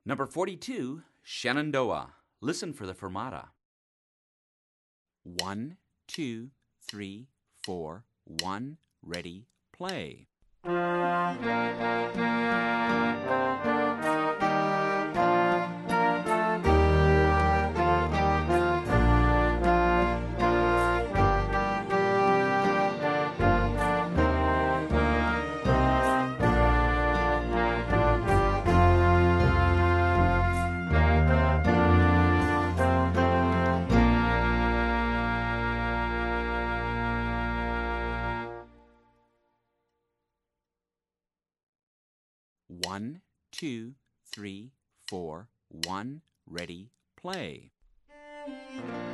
Number 42, Shenandoah. Listen for the fermata. 1, 2, 3, 4, 1, ready, play. One, 2, 3, 4, 1, ready, play.